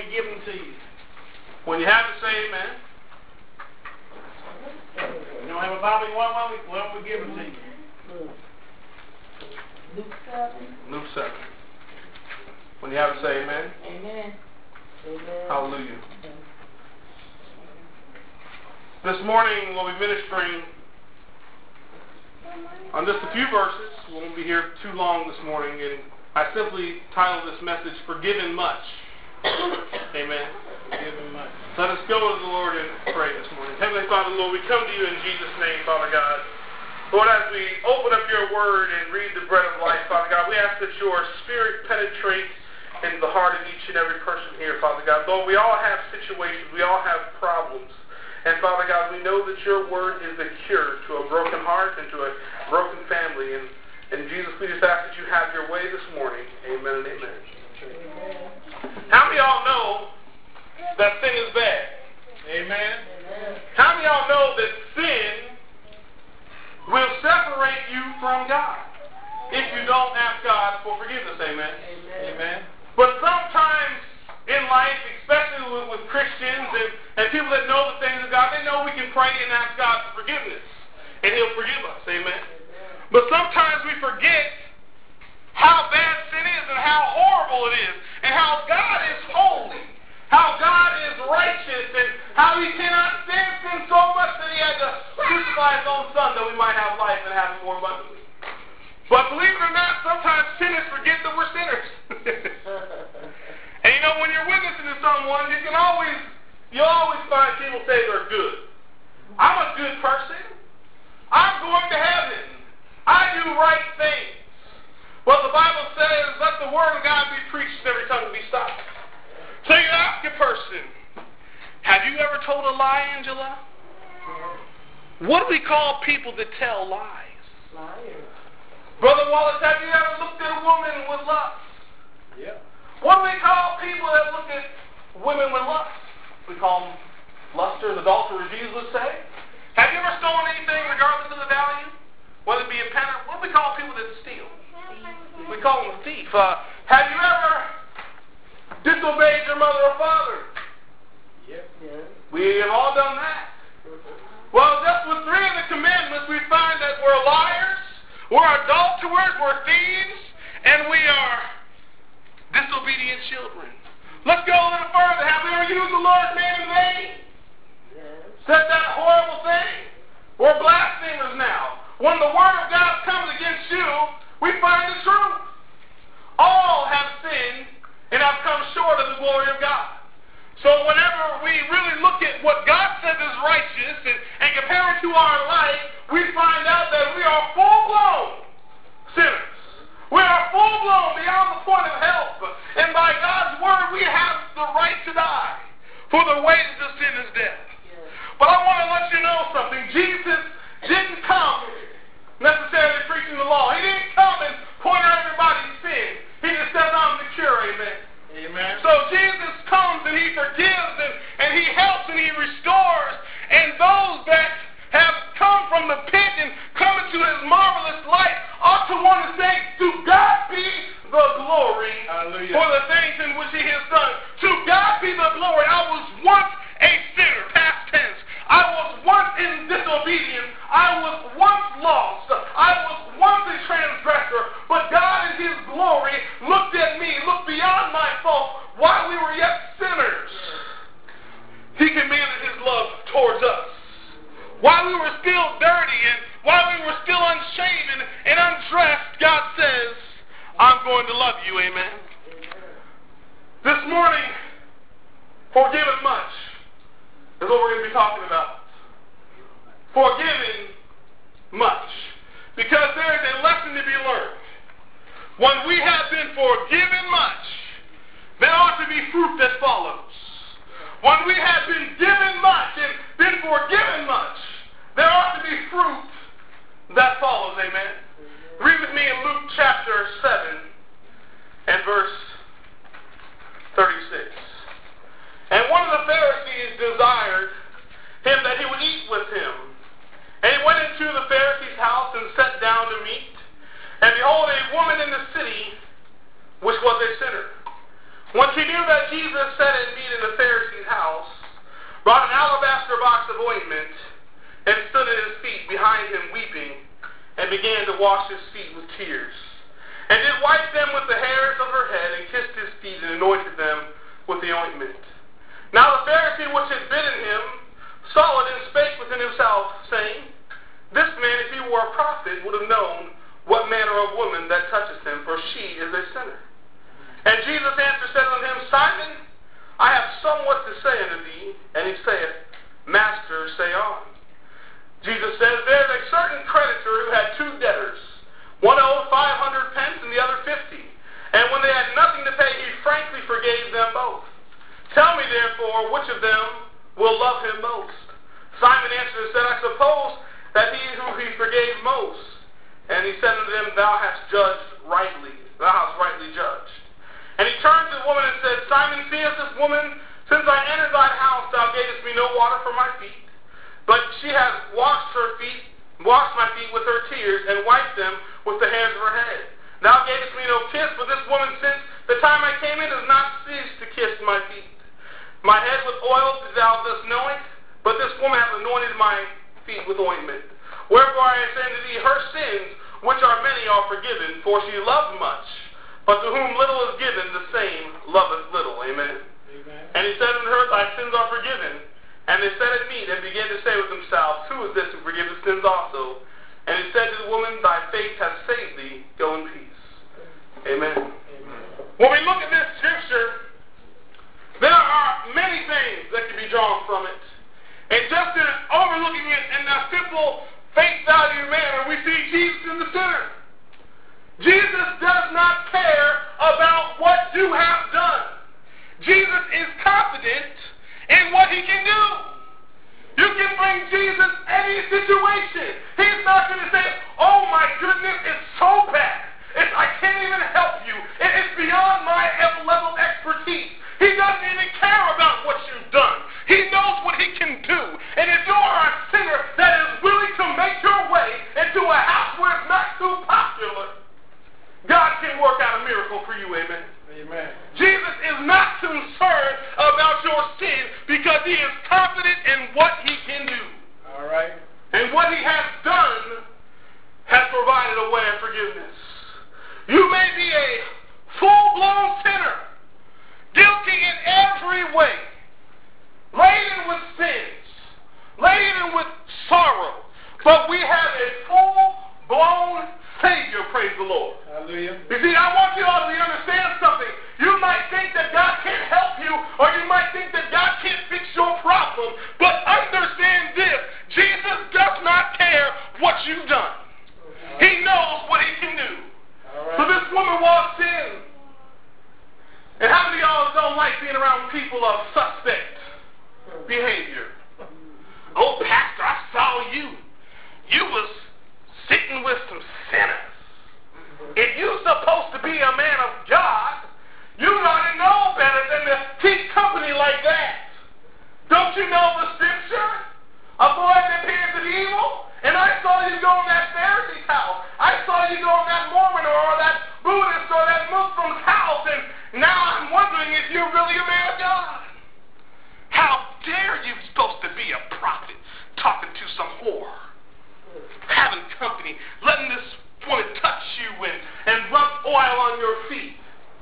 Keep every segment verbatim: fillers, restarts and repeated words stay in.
we give them to you. When you have it, say amen. You don't have a Bible you want one, we, well, we give them to you. Luke seven. Luke seven. When you have it, say amen. Amen. Amen. Hallelujah. This morning we'll be ministering on just a few verses. We won't be here too long this morning, and I simply titled this message, Forgiven Much. Amen. Forgiven much. Let us go to the Lord and pray this morning. Heavenly Father, Lord, we come to you in Jesus' name, Father God. Lord, as we open up your word and read the bread of life, Father God, we ask that your spirit penetrates into the heart of each and every person here, Father God. Lord, we all have situations. We all have problems. And Father God, we know that your word is a cure to a broken heart and to a broken family. And, and Jesus, we just ask that you have your way this morning. Amen and amen. Amen. How many of y'all know that sin is bad? Amen. How many of y'all know that sin will separate you from God if you don't ask God for forgiveness? Amen. Amen. Amen. But sometimes in life, especially with, with Christians and, and people that know the things of God, they know we can pray and ask God for forgiveness, and he'll forgive us. Amen. But sometimes we forget how bad sin is and how horrible it is and how God is holy, how God is righteous, and how he cannot stand sin so much that he had to crucify his own son that we might have life and have it more abundantly. But believe it or not, sometimes sinners forget that we're sinners. And you know, when you're witnessing to someone, you can always, you'll always find people say they're good. I'm a good person. I'm going to heaven. I do right things. Well, the Bible says, let the word of God be preached and every tongue be stopped. So you ask a person, have you ever told a lie, Angela? What do we call people that tell lies? Liars. Brother Wallace, have you ever looked at a woman with lust? Yeah. What do we call people that look at women with lust? We call them lusters, adulterers, Jesus would say. Have you ever stolen anything regardless of the value? Whether it be a penny, what do we call people that steal? We call them a thief. Uh, have you ever disobeyed your mother or father? Yep. Yes. We have all done that. Well, just with three of the commandments, we find that we're liars, we're adulterers, we're thieves, and we are disobedient children. Let's go a little further. Have we ever used the Lord's name in vain? Yes. Said that horrible thing? We're blasphemers now. When the word of God comes against you, we find the truth. All have sinned and have come short of the glory of God. So whenever we really look at what God says is righteous and, and compare it to our life, we find out that we are full-blown sinners. We are full-blown beyond the point of help. And by God's word, we have the right to die. For the wages of sin is death. Yes. But I want to let you know something. Jesus didn't come necessarily preaching the law. He didn't come and point out everybody's sin. He just says, I'm the cure. Amen. Amen. So Jesus comes and he forgives and, and he helps and he restores. And those that have come from the pit and come into his marvelous light ought to want to say, to God be the glory. Hallelujah. For the things in which he has done. To God be the glory. I was once a sinner, past tense. I was once in disobedience. I was once lost. I was once a transgressor. But God in his glory looked at me, looked beyond my fault while we were yet sinners. He commanded his love towards us. While we were still dirty and while we were still unshaven and undressed, God says, I'm going to love you. Amen. This morning, forgiven much is what we're going to be talking about. Forgiving much. Because there is a lesson to be learned. When we have been forgiven much, there ought to be fruit that follows. When we have been given much and been forgiven much, there ought to be fruit that follows. Amen. Read with me in Luke chapter seven and verse thirty-six. And one of the Pharisees desired him that he would eat with him. And he went into the Pharisee's house and sat down to meat. And behold, a woman in the city, which was a sinner, when she knew that Jesus sat at meat and washed his feet with tears, and did wipe them with the hairs of her head, and kissed his feet, and anointed them with the ointment. Now the Pharisee which had bidden him saw it, and spake within himself, saying, This man, if he were a prophet, would have known what manner of woman that toucheth him, for she is a sinner. And Jesus answered, said unto him, Simon, I have somewhat to say unto thee. And he saith, Master, say on. Jesus says, There is a certain creditor who had two debtors. One owed five hundred pence, and the other fifty. And when they had nothing to pay, he frankly forgave them both. Tell me, therefore, which of them will love him most? Simon answered and said, I suppose that he who he forgave most. And he said unto them, Thou hast judged rightly. Thou hast rightly judged. And he turned to the woman and said, Simon, seest this woman? Since I entered thine house, thou gavest me no water for my feet, but she has washed her feet, washed my feet with her tears, and wiped them with the hairs of her head. Thou gavest me no kiss, but this woman, since the time I came in, has not ceased to kiss my feet. My head with oil did thou thus anoint, but this woman hath anointed my feet with ointment. Wherefore I say unto thee, her sins, which are many, are forgiven, for she loved much. But to whom little is given, the same loveth little. Amen. Amen. And he said unto her, Thy sins are forgiven. And they sat at meat and began to say with themselves, Who is this who forgiveth sins also? And he said to the woman, Thy faith hath saved thee. Go in peace. Amen. Amen. When we look at this scripture, there are many things that can be drawn from it. And just in overlooking it in a simple face value manner, we see Jesus in the center. Jesus does not care about what you have done. Jesus is confident in what he can do. You can bring Jesus any situation. He's not going to say, oh my goodness, it's so bad. It's, I can't even help you. It, it's beyond my level of expertise. He doesn't even care about what you've done. He knows what he can do. And if you are a sinner that is willing to make your way into a house where it's not too popular, God can work out a miracle for you, amen? Amen. Jesus is not concerned about your sin because he is confident in what he can do. All right. And what he has done has provided a way of forgiveness. You may be a full-blown sinner, guilty in every way, laden with sins, laden with sorrow, but we have a full-blown Savior, praise the Lord. Hallelujah. You see, I want you all to understand something. You might think that God can't help you, or you might think that God can't fix your problem, but understand this. Jesus does not care what you've done. He knows what he can do. Right. So this woman walks in. And how many of y'all don't like being around people of suspect behavior? Oh, Pastor, I saw you. You was sitting with some sinners. If you're supposed to be a man of God, you ought to know better than to keep company like that. Don't you know the scripture? Avoid the appearance of evil. And I saw you go in that Pharisee's house. I saw you go in that Mormon or that Buddhist or that Muslim's house. And now I'm wondering if you're really a man of God. How dare you supposed to be a prophet talking to some whore? Having company, letting this woman touch you and, and rub oil on your feet.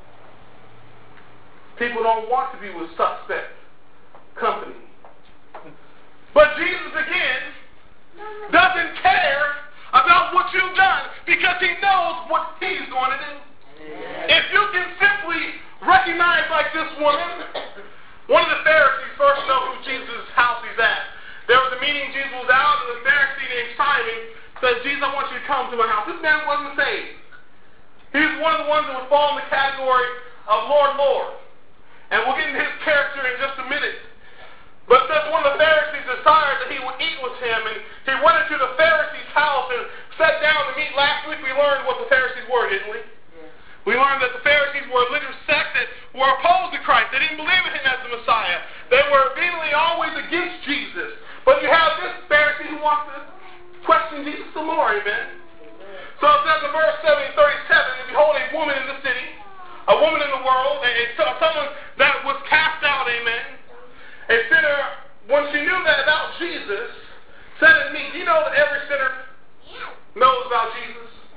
People don't want to be with suspect company. But Jesus, again, doesn't care about what you've done because he knows what he's going to do. Yeah. If you can simply recognize, like this woman, one of the Pharisees first know who Jesus' house he's at. There was a meeting, Jesus was out, and the Pharisee named Simon said, Jesus, I want you to come to my house. This man wasn't saved. He's one of the ones that would fall in the category of Lord, Lord. And we'll get into his character in just a minute. But that's one of the Pharisees desired that he would eat with him, and he went into the Pharisee's house and sat down to meet. Last week we learned what the Pharisees were, didn't we? Yeah. We learned that the Pharisees were a religious sect that were opposed to Christ. They didn't believe in him as the Messiah. They were vehemently always against Jesus. But you have this Pharisee who wants to question Jesus some more, amen? So it says in verse seven thirty-seven, and behold, a woman in the city, a woman in the world, and someone that was cast out, amen? A sinner, when she knew that about Jesus, said to me, do you know that every sinner knows about Jesus?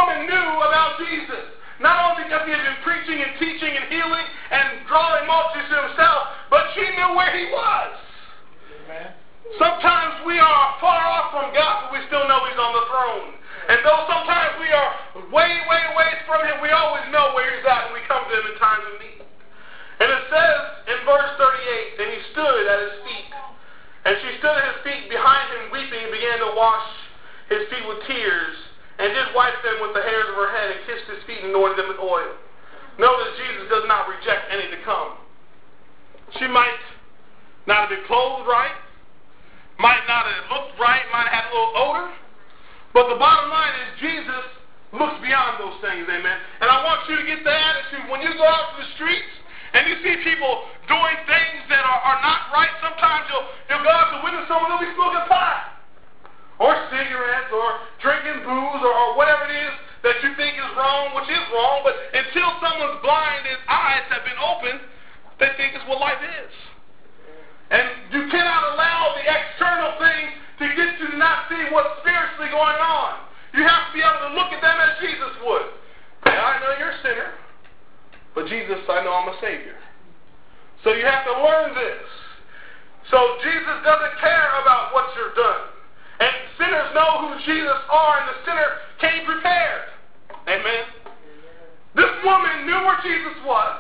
woman knew about Jesus. Not only because he had been preaching and teaching and healing and drawing multitudes to himself, but she knew where he was. Amen. Sometimes we are far off from God, but we still know he's on the throne. And though sometimes we are way, way, way from him, we always know where he's at when we come to him in times of need. And it says in verse thirty-eight, and he stood at his feet. And she stood at his feet behind him weeping and began to wash his feet with tears, and did wipe them with the hairs of her head, and kissed his feet and anointed them with oil. Notice Jesus does not reject any to come. She might not have been clothed right, might not have looked right, might have had a little odor, but the bottom line is Jesus looks beyond those things, amen. And I want you to get the attitude when you go out to the streets and you see people doing things that are, are not right. Sometimes you'll, you'll go out to witness someone, they'll be smoking pot, or cigarettes, or drinking booze, or, or whatever it is that you think is wrong, which is wrong, but until someone's blind, his eyes have been opened, they think it's what life is. And you cannot allow the external things to get you to not see what's spiritually going on. You have to be able to look at them as Jesus would. Yeah, I know you're a sinner, but Jesus, I know I'm a Savior. So you have to learn this. So Jesus doesn't care about what you've done. And sinners know who Jesus are, and the sinner came prepared. Amen. This woman knew where Jesus was,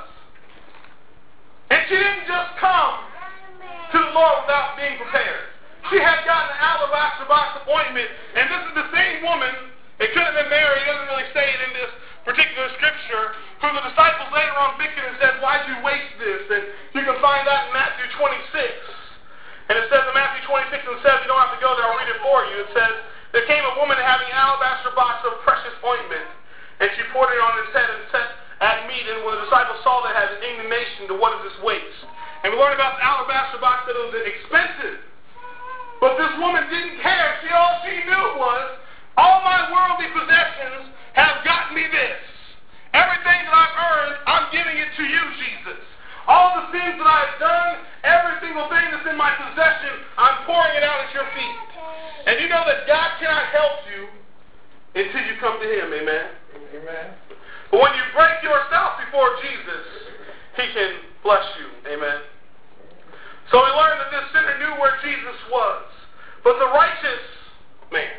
and she didn't just come to the Lord without being prepared. She had gotten an alabaster box appointment, and this is the same woman. It could have been Mary. It doesn't really say it in this particular scripture, who the disciples later on bickered and said, "Why'd you waste this?" And you can find that in Matthew twenty-six. And it says in Matthew twenty-six and seven, you don't have to go there, I'll read it for you. It says, there came a woman having an alabaster box of precious ointment, and she poured it on his head and set at meat. And when the disciples saw that, had an indignation to what is this waste. And we learned about the alabaster box that it was expensive. But this woman didn't care. She, all she knew was, all my worldly possessions have got me this. Everything that I've earned, I'm giving it to you, Jesus. All the things that I've done, every single thing that's in my possession, I'm pouring it out at your feet. And you know that God cannot help you until you come to him, amen? Amen. But when you break yourself before Jesus, he can bless you, amen? So we learned that this sinner knew where Jesus was. But the righteous man,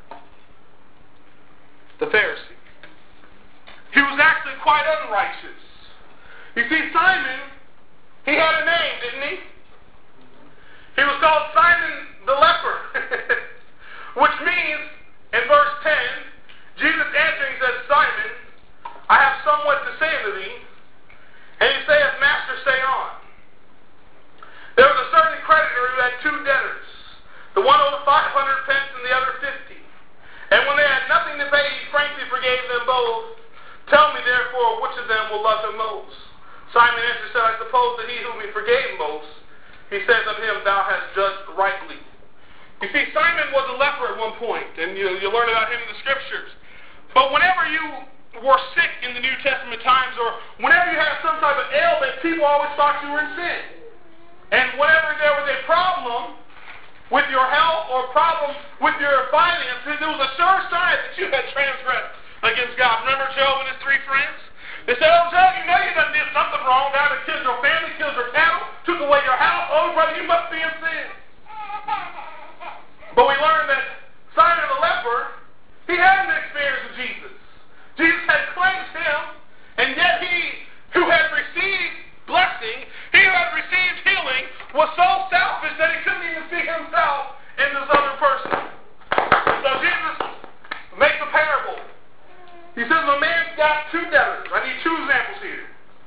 the Pharisee, he was actually quite unrighteous. You see, Simon, he had a name, didn't he? He was called Simon the leper, which means, in verse ten, Jesus answering said, Simon, I have somewhat to say unto thee. And he saith, Master, say on. There was a certain creditor who had two debtors. The one owed five hundred pence and the other fifty. And when they had nothing to pay, he frankly forgave them both. Tell me, therefore, which of them will love him most? Simon answered, said, I suppose that he whom he forgave most. He says of him, thou hast judged rightly. You see, Simon was a leper at one point, and you, you learn about him in the scriptures. But whenever you were sick in the New Testament times, or whenever you had some type of ailment, people always thought you were in sin. And whenever there was a problem with your health or problem with your finances, it was a sure sign that you had transgressed against God. Remember Job and his three friends? They said, oh, Job, you know you done did something wrong. God has killed your family, killed your cattle, took away your house. Oh, brother, you must be in sin. But we learned that Simon the leper, he had an experience with Jesus. Jesus had cleansed him, and yet he who had received blessing, he who had received healing, was so selfish that he couldn't even see himself in this other person. So Jesus makes a parable. He says, a man's got two debtors. I need two examples here.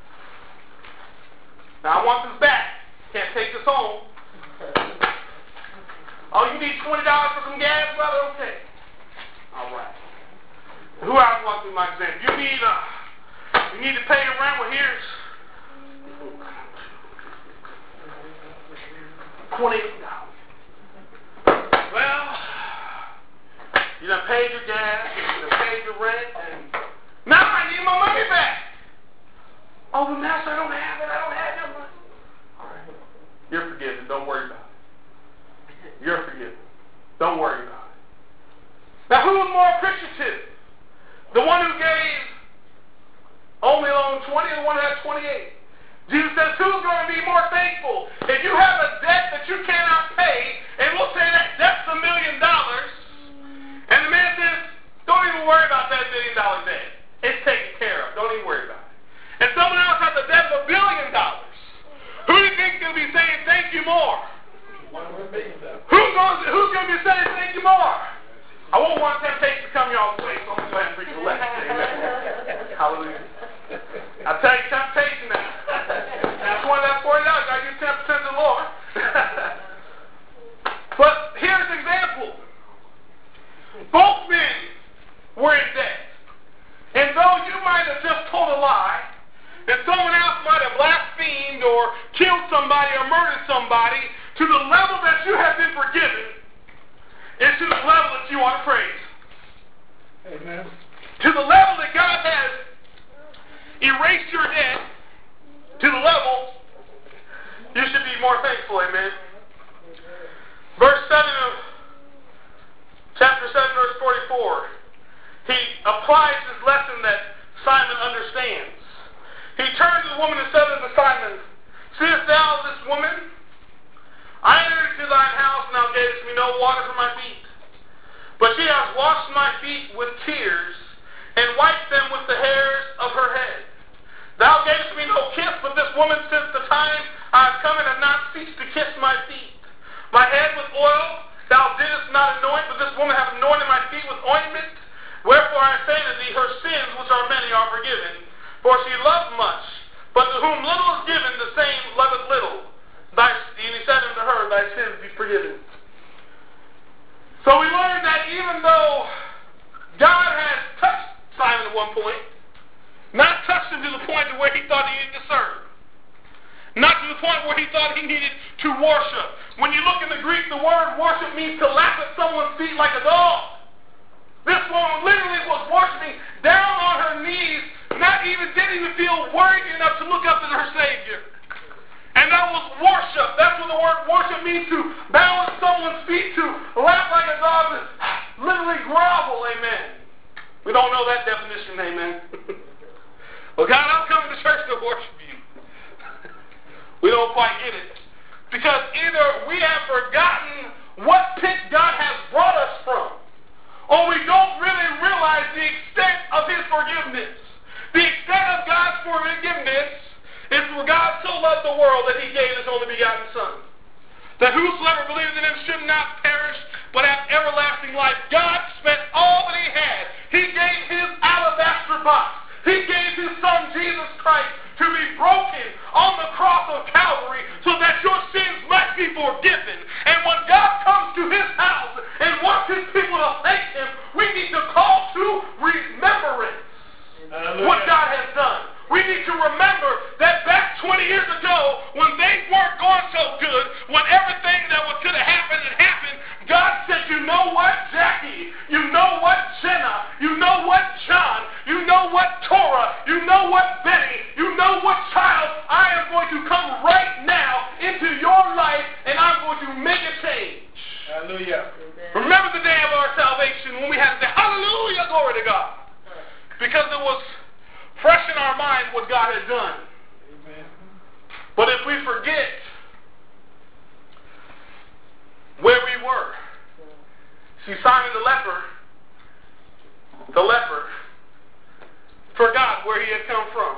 Now, I want this back. Can't take this home. Oh, you need twenty dollars for some gas, brother? Okay. All right. Who else wants to be my example? You need, uh, you need to pay your rent. Well, here's twenty-eight dollars. Well, you done paid your gas, you done paid your rent, and now I need my money back. Oh, but master, I don't have it. I don't have your money. All right. You're forgiven. Don't worry about it. You're forgiven. Don't worry about it. Now, who was more appreciative? The one who gave only loaned twenty, the one who had twenty-eight. Jesus says, who's going to be more thankful? If you have a debt that you cannot pay, and we'll say that debt's a million dollars, and the man says, don't even worry about that million dollar debt. It's taken care of. Don't even worry about it. And someone else has a debt of a billion dollars. Who do you think is going to be saying thank you more? Who's going to, who's going to be saying thank you more? I won't want temptation to come y'all's way, so I'm going to go ahead and preach the lesson. Amen. Hallelujah. I tell you, temptation now. That's one of that forty dollars. I give ten percent to the Lord. But here's an example. Both men were in debt. And though you might have just told a lie, and someone else might have blasphemed or killed somebody or murdered somebody, to the level that you have been forgiven is to the level that you ought to praise. Amen. To the level that God has erased your debt, to the level you should be more thankful. Amen. Verse seven of chapter seven, verse forty-four. He applies this lesson that Simon understands. He turned to the woman and said unto Simon, seest thou this woman? I entered into thine house, and thou gavest me no water for my feet. But she hath washed my feet with tears, and wiped them with the hairs of her head. Thou gavest me no kiss, but this woman since the time I have come and have not ceased to kiss my feet. My head with oil thou didst not anoint, but this woman hath anointed my feet with ointment. Wherefore I say to thee, her sins, which are many, are forgiven. For she loved much, but to whom little is given, the same loveth little. Thy, and he said unto her, thy sins be forgiven. So we learned that even though God has touched Simon at one point, not touched him to the point to where he thought he needed to serve. Not to the point where he thought he needed to worship. When you look in the Greek, the word worship means to lap at someone's feet like a dog. This woman literally was worshiping down on her knees, not even, didn't even feel worried enough to look up to her Savior. And that was worship. That's what the word worship means, to bow at someone's feet, to lap like a dog, to literally grovel, amen. We don't know that definition, amen. Well, God, I'm coming to church to worship you. We don't quite get it. Because either we have forgotten what pit God has brought us from, or we don't really realize the extent of his forgiveness. The extent of God's forgiveness is for God so loved the world that he gave his only begotten Son, that whosoever believeth in him should not perish, but have everlasting life. God spent all that he had. He gave his alabaster box. He gave his Son, Jesus Christ, to be broken on the cross of Calvary so that your sins might be forgiven. And when God comes to his house and wants his people to thank him, we need to call to remembrance Hallelujah. what God has done. We need to remember that back twenty years ago, when things weren't going so good, when everything that was could have happened had happened, God said, you know what, Jackie? You know what, Jenna? You know what, John? You know what, Torah? You know what, Betty? You know what, child? I am going to come right now into your life, and I'm going to make a change. Hallelujah. Remember the day of our salvation when we had to say, hallelujah, glory to God. Because it was fresh in our mind what God had done. Amen. But if we forget where we were, see, Simon the leper, the leper, forgot where he had come from,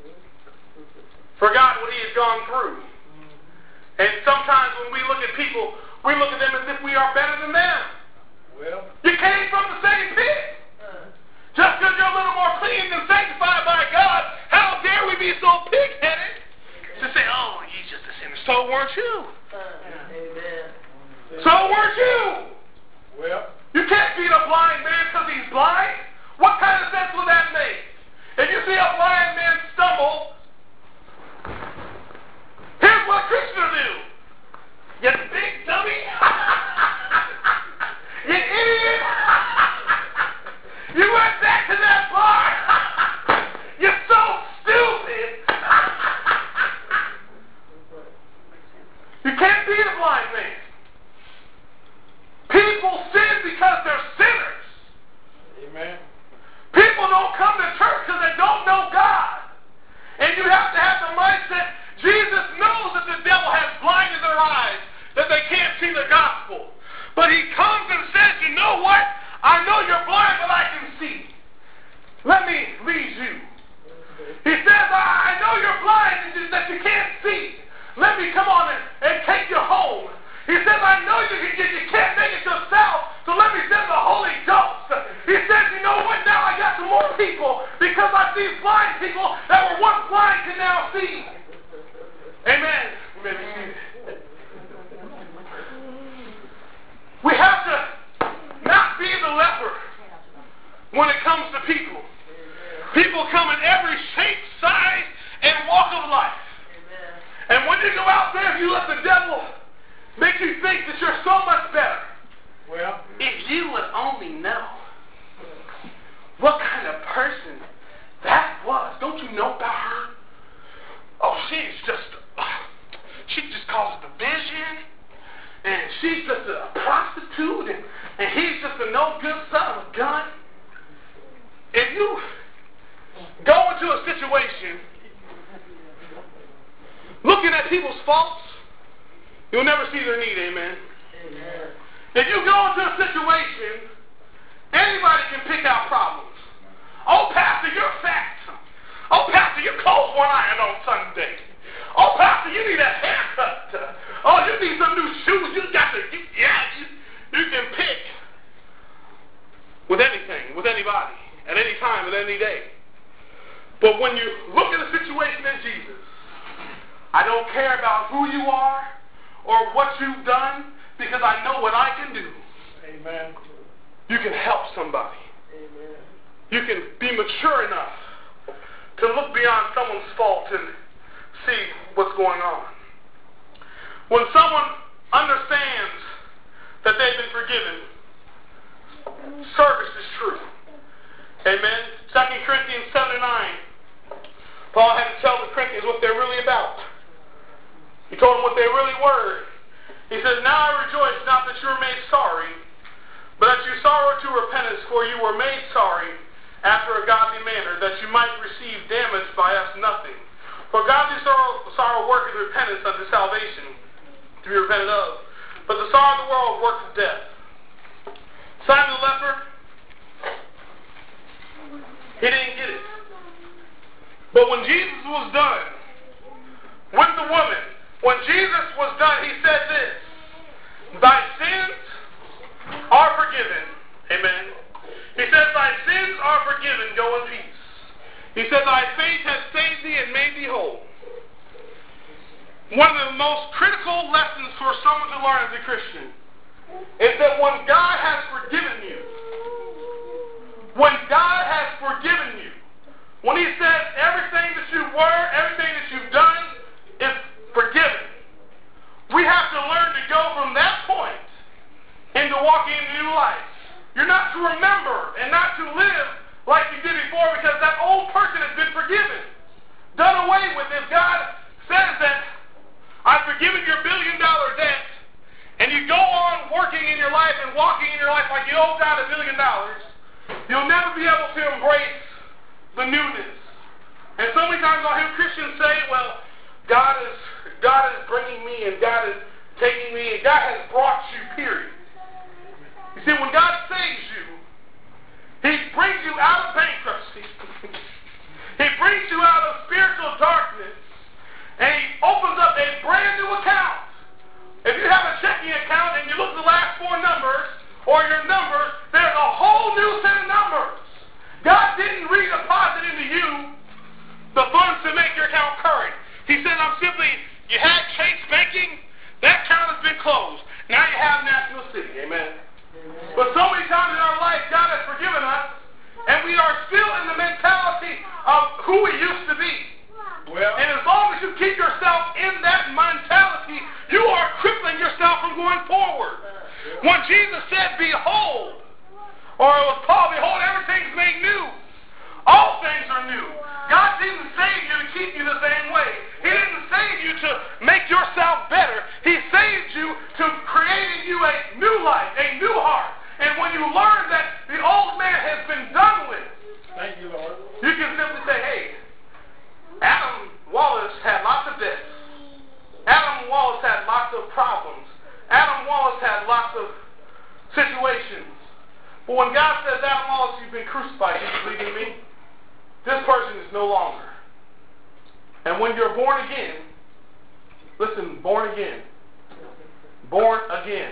forgot what he had gone through. And sometimes when we look at people, we look at them as if we are better than them. Well, You came from the same pit. Just because you're a little more clean and sanctified by God, how dare we be so pig-headed to say, oh, he's just a sinner. So weren't you. Amen. So weren't you. well, You can't beat a blind man because he's blind. What kind of sense would that make? If you see a blind man stumble, here's what a Christian will do. You big dummy. You idiot. You went back to that bar. You're so stupid. You can't beat a blind man. People sin because they're sinners. amen. People these blind people that were once blind can now see. Amen. Amen. We have to not be the leper when it comes to people. People come in every shape, size, and walk of life. And when you go out there, you let the devil make you think that you're so much better. Well, if you would only know what kind of person that was. Don't you know about her? Oh, she's just, uh, she just causes division. And she's just a prostitute. And, and he's just a no-good son of a gun. If you go into a situation looking at people's faults, you'll never see their need, amen? Amen. If you go into a situation, anybody can pick out problems. Oh, Pastor, you're fat. Oh, Pastor, your clothes weren't ironed on Sunday. Oh, Pastor, you need a haircut. Oh, you need some new shoes. You got to, you, yeah, you, you can pick with anything, with anybody, at any time, at any day. But when you look at the situation in Jesus, I don't care about who you are or what you've done, because I know what I can do. Amen. You can help somebody. Amen. You can be mature enough to look beyond someone's fault and see what's going on. When someone understands that they've been forgiven, service is true. Amen. Second Corinthians seven and nine. Paul had to tell the Corinthians what they're really about. He told them what they really were. He says, now I rejoice not that you were made sorry, but that you sorrow to repentance, for you were made sorry after a godly manner, that you might receive damage by us nothing. For godly sorrow, sorrow worketh repentance unto salvation, to be repented of. But the sorrow of the world worketh death. Simon the leper, he didn't get it. But when Jesus was done with the woman, when Jesus was done, he said this, thy sins are forgiven. Amen. He said, thy sins are forgiven. Go in peace. He said, thy faith has saved thee and made thee whole. One of the most critical lessons for someone to learn as a Christian is that when God has forgiven you, when God has forgiven you, when he says everything that you were, everything that you've done is forgiven, we have to learn to go from that point into walking into new life. You're not to remember and not to live like you did before, because that old person has been forgiven, done away with. If God says that I've forgiven your billion dollar debt, and you go on working in your life and walking in your life like you owe God a billion dollars, you'll never be able to embrace the newness. And so many times I'll hear Christians say, well, God is God is bringing me, and God is taking me, and God has brought you, period. You see, when God saves you, he brings you out of bankruptcy. He brings you out of spiritual darkness, and he opens up a brand new account. If you have a checking account and you look at the last four numbers, or your numbers, there's a whole new set of numbers. God didn't redeposit into you the funds to make your account current. He said, I'm simply, you had Chase banking, that account has been closed. Now you have National City. Amen. Amen. But so many times in our life, God has forgiven us, and we are still in the mentality of who we used to be. Well, and as long as you keep yourself in that mentality, you are crippling yourself from going forward. When Jesus said, behold, or it was Paul, behold, everything's made new. All things are new. God didn't save you to keep you the same way. He didn't save you to make yourself better. He saved you to create in you a new life, a new heart. And when you learn that the old man has been done with, thank you, Lord, you can simply say, hey, Adam Wallace had lots of debts. Adam Wallace had lots of problems. Adam Wallace had lots of situations. But when God says, Adam Wallace, you've been crucified, you believe in me? This person is no longer. And when you're born again, listen, born again. Born again.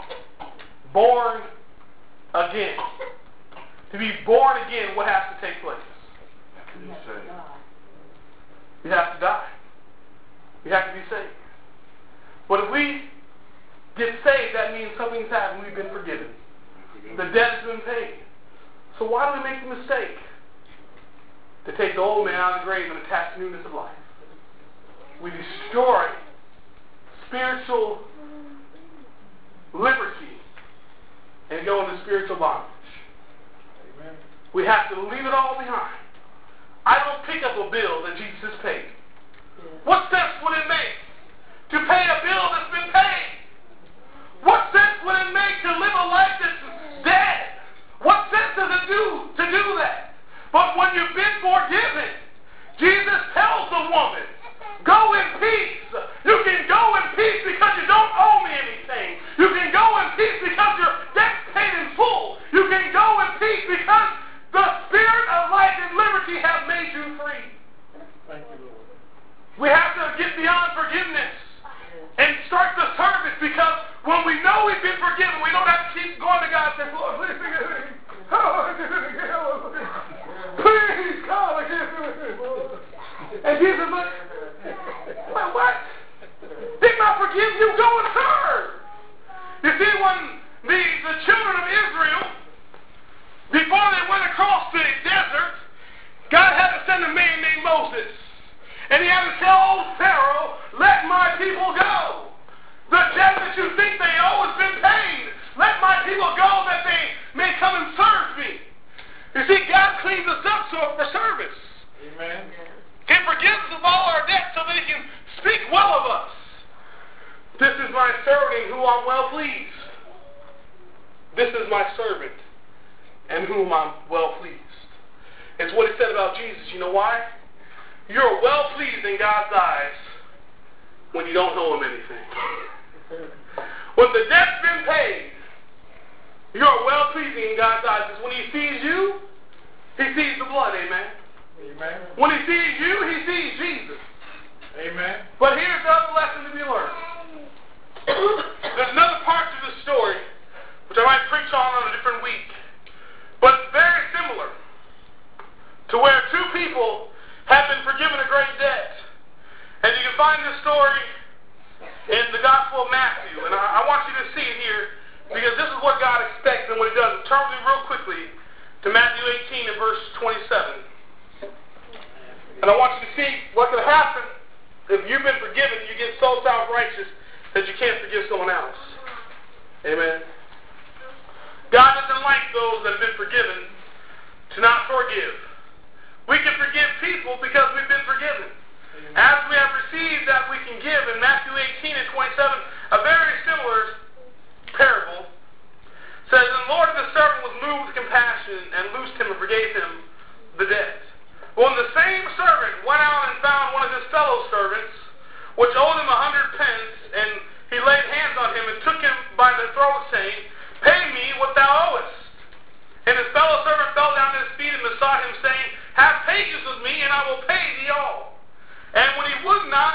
Born again. To be born again, what has to take place? You have to die. You have to be saved. But if we get saved, that means something's happened. We've been forgiven. The debt has been paid. So why do we make the mistake to take the old man out of the grave and attach newness of life? We destroy spiritual liberty and go into spiritual bondage. Amen. We have to leave it all behind. I don't pick up a bill that Jesus paid. What sense would it make to pay a bill that's been paid? What sense would it make to live a life that's dead? What sense does it do to do that? But when you've been forgiven, Jesus tells the woman, go in peace. You can go in peace because you don't owe me anything. You can go in peace because your debt's paid in full. You can go in peace because the Spirit of life and liberty have made you free. Thank you, Lord. We have to get beyond forgiveness and start the service, because when we know we've been forgiven, we don't have to keep going to God and say, Lord, please forgive me. Please, God, forgive me. And Jesus is like, what? what? Didn't I forgive you? Go and serve. You see, when the, the children of Israel, before they went across the desert, God had to send a man named Moses. And he had to tell old Pharaoh, let my people go. The debt that you think they owe has been paid. Let my people go that they may come and serve me. You see, God cleans us up so for service. Amen. He forgives us of all our debts so that he can speak well of us. This is my servant in whom I'm well pleased. This is my servant in whom I'm well pleased. It's what he said about Jesus. You know why? You're well pleased in God's eyes when you don't owe him anything. When the debt's been paid, you're well pleasing in God's eyes. Because when he sees you, he sees the blood. Amen. Amen. When he sees you, he sees Jesus. Amen. But here's the other lesson to be learned. There's another part to the story, which I might preach on on a different week. But it's very similar to where two people have been forgiven a great debt. And you can find this story in the Gospel of Matthew. And I, I want you to see it here, because this is what God expects and what he does. Turn with me real quickly to Matthew eighteen and verse twenty-seven. And I want you to see what could happen if you've been forgiven. You get so self-righteous that you can't forgive someone else. Amen. God doesn't like those that have been forgiven to not forgive. We can forgive people because we've been forgiven. As we have received that we can give. In Matthew eighteen and twenty-seven, a very similar parable says, and the Lord of the servant was moved with compassion and loosed him and forgave him the debt. When the same servant went out and found one of his fellow servants, which owed him a hundred pence, and he laid hands on him and took him by the throat, saying, pay me what thou owest. And his fellow servant fell down at his feet and besought him, saying, have patience with me, and I will pay thee all. And when he would not,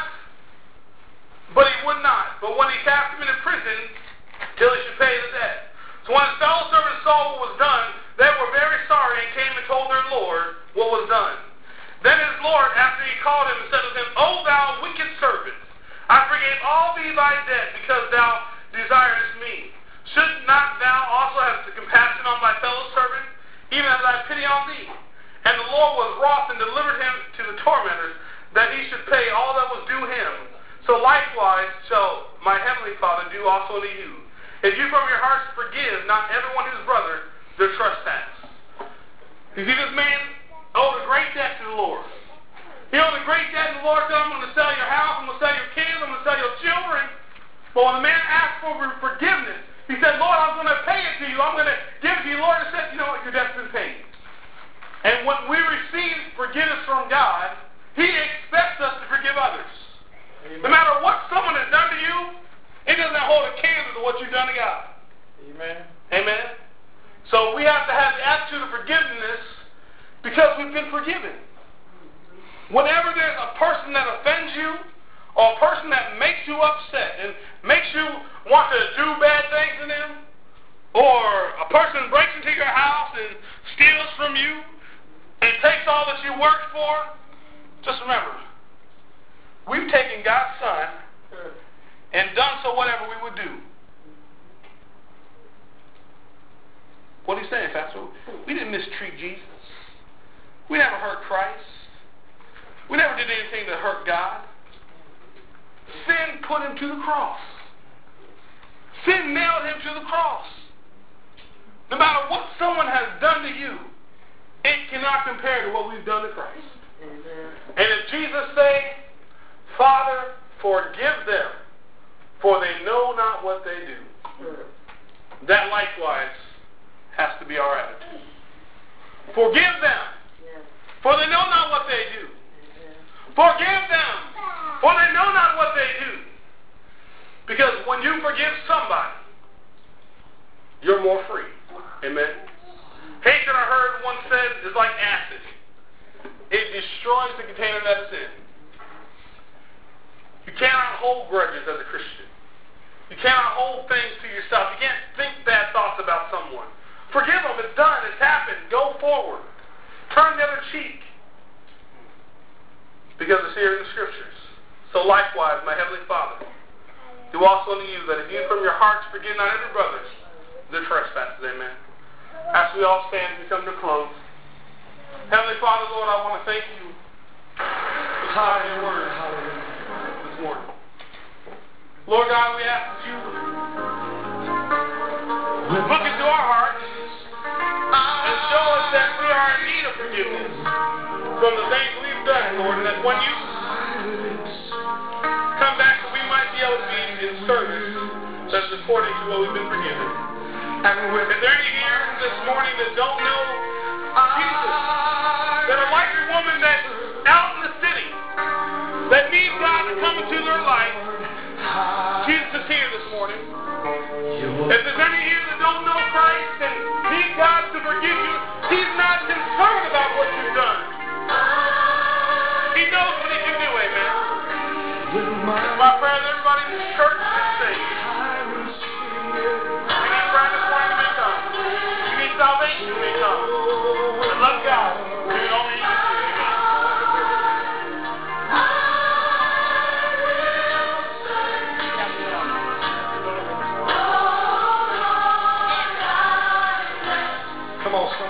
but he would not, but when he cast him into prison, till he should pay the debt. So when his fellow servants saw what was done, they were very sorry, and came and told their Lord what was done. Then his Lord, after he called him, said to him, O thou wicked servant, I forgave all thee thy debt, because thou desirest me. Should not thou also have compassion on thy fellow servant, even as I have pity on thee? And the Lord was wroth and delivered him to the tormentors, that he should pay all that was due him. So likewise shall my heavenly Father do also to you, if you from your hearts forgive not everyone his brother their trespass. You see, this man owed a great debt to the Lord. He owed a great debt to the Lord. Said, I'm going to sell your house, I'm going to sell your kids, I'm going to sell your children. But when the man asked for forgiveness, he said, Lord, I'm going to pay it to you. I'm going to give it to you. Lord said, you know what, your debt's been paid. And when we receive forgiveness from God, he expects us to forgive others. Amen. No matter what someone has done to you, it doesn't hold a candle to what you've done to God. Amen. Amen. So we have to have the attitude of forgiveness because we've been forgiven. Whenever there's a person that offends you, or a person that makes you upset and makes you want to do bad things to them, or a person breaks into your house and steals from you and takes all that you worked for, just remember, we've taken God's Son and done so whatever we would do. What are you saying, Pastor? We didn't mistreat Jesus. We never hurt Christ. We never did anything to hurt God. Sin put him to the cross. Sin nailed him to the cross. No matter what someone has done to you, it cannot compare to what we've done to Christ. Amen. And if Jesus say, Father, forgive them, for they know not what they do, that likewise has to be our attitude. Forgive them, Yes. for they know not what they do. Amen. Forgive them, for they know not what they do. Because when you forgive somebody, you're more free. Amen. Hatred, I heard one said, is like acid. It destroys the container that it's in. You cannot hold grudges as a Christian. You cannot hold things to yourself. You can't think bad thoughts about someone. Forgive them. It's done. It's happened. Go forward. Turn the other cheek. Because it's here in the Scriptures. So likewise, my Heavenly Father, do also unto you that if you from your hearts forgive not every brother their trespasses. Amen. As we all stand, we come to close. Heavenly Father, Lord, I want to thank you for your word this morning. Lord God, we ask that you look into our hearts and show us that we are in need of forgiveness from the things we've done, Lord, and that when you come back, that we might be able to be in service that's according to what we've been forgiven. Is there any here this morning that don't know Jesus, that are like the woman that's out in the city, that need God to come into their life? Jesus is here this morning. If there's any here that don't know Christ and need God to forgive you, He's not concerned about what you've done. He knows what He can do, amen. It's my prayer that everybody in this church is saved. You need prayer this morning, you may come. You need salvation, you may come. I love God. Do it only you can do. Come on, son.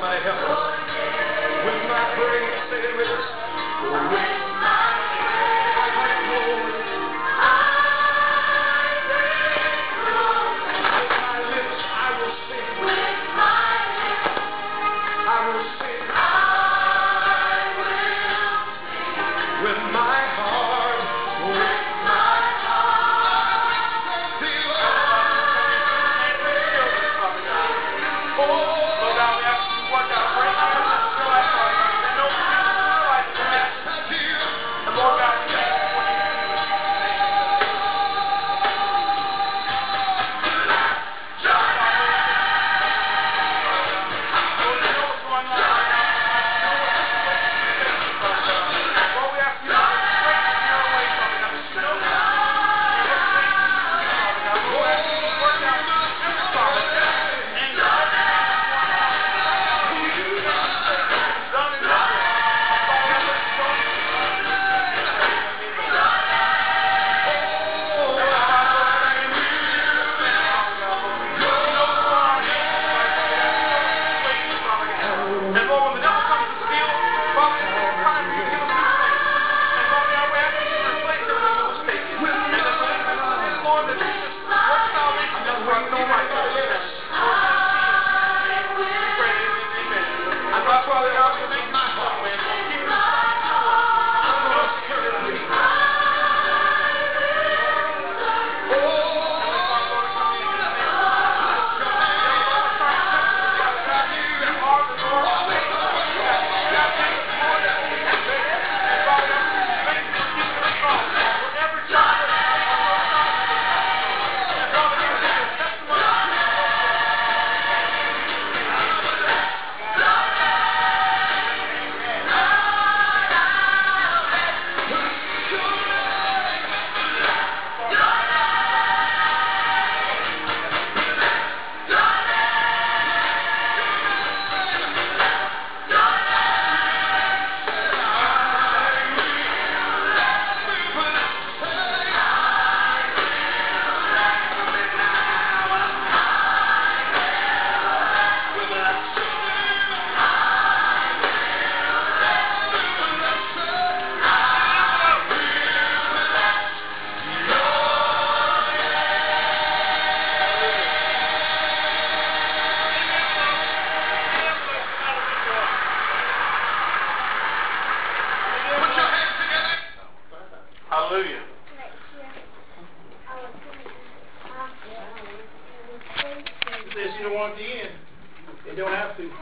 don't want it to end. They don't have to.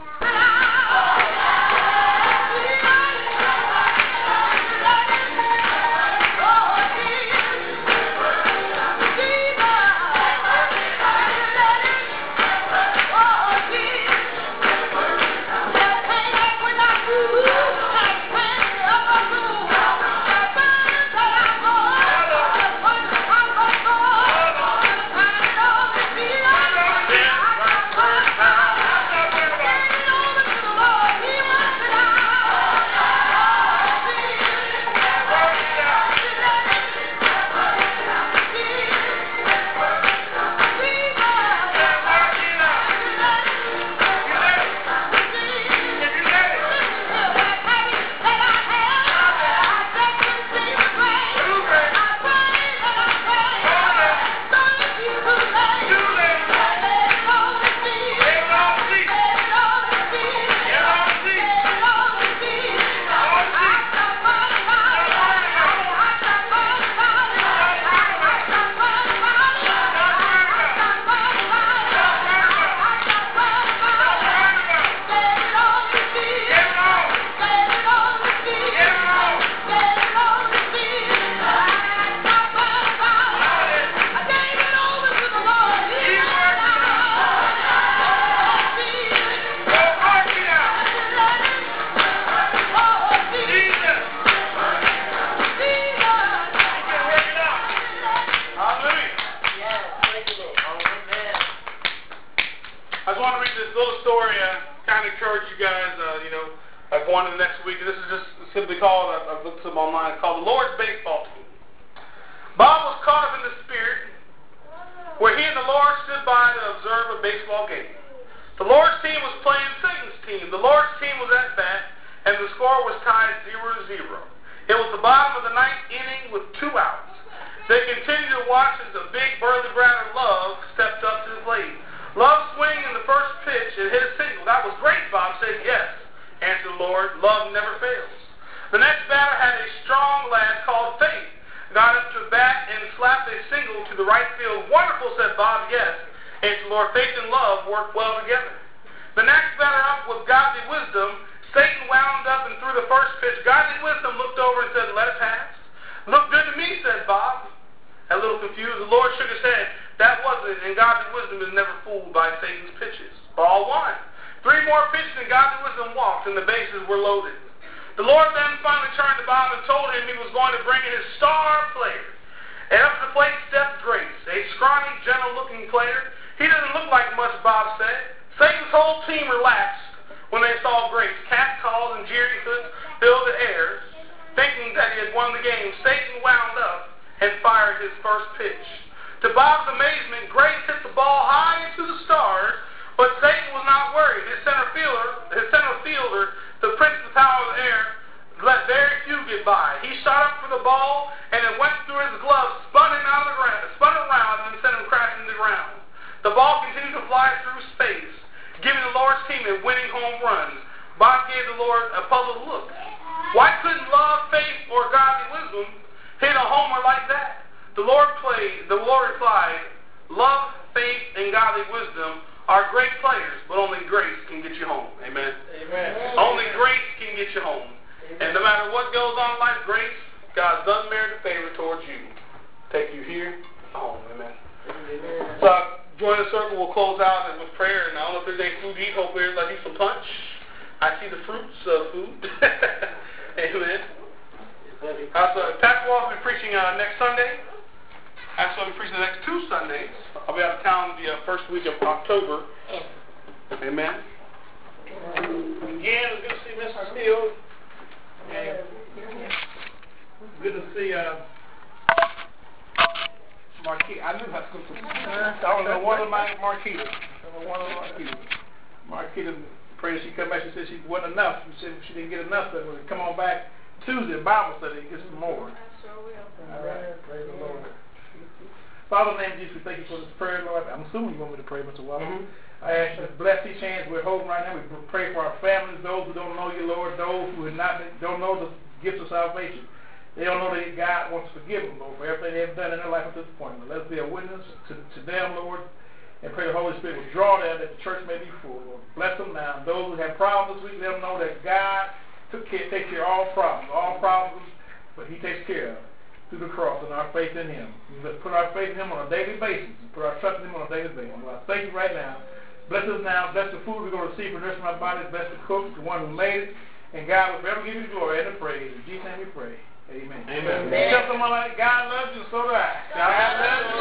Father, in the name of Jesus, we thank you for this prayer, Lord. I'm assuming you want me to pray, Mister Wallace. Mm-hmm. I ask you to bless these hands we're holding right now. We pray for our families, those who don't know you, Lord, those who have not been, don't know the gifts of salvation. They don't know that God wants to forgive them, Lord, for everything they've done in their life at this point. But let's be a witness to, to them, Lord, And pray the Holy Spirit will draw them that the church may be full. Bless them now. Those who have problems this week, let them know that God took care, takes care of all problems. All problems, but he takes care of through the cross and our faith in him. We must put our faith in him on a daily basis. Put our trust in him on a daily basis. Well, I thank you right now. Bless us now. Bless the food we're going to receive for nourishing my body. Bless the cook, the one who made it. And God will forever give you the glory and the praise. In Jesus' name we pray. Amen. Amen. Tell someone like God loves you, so do I. God loves you.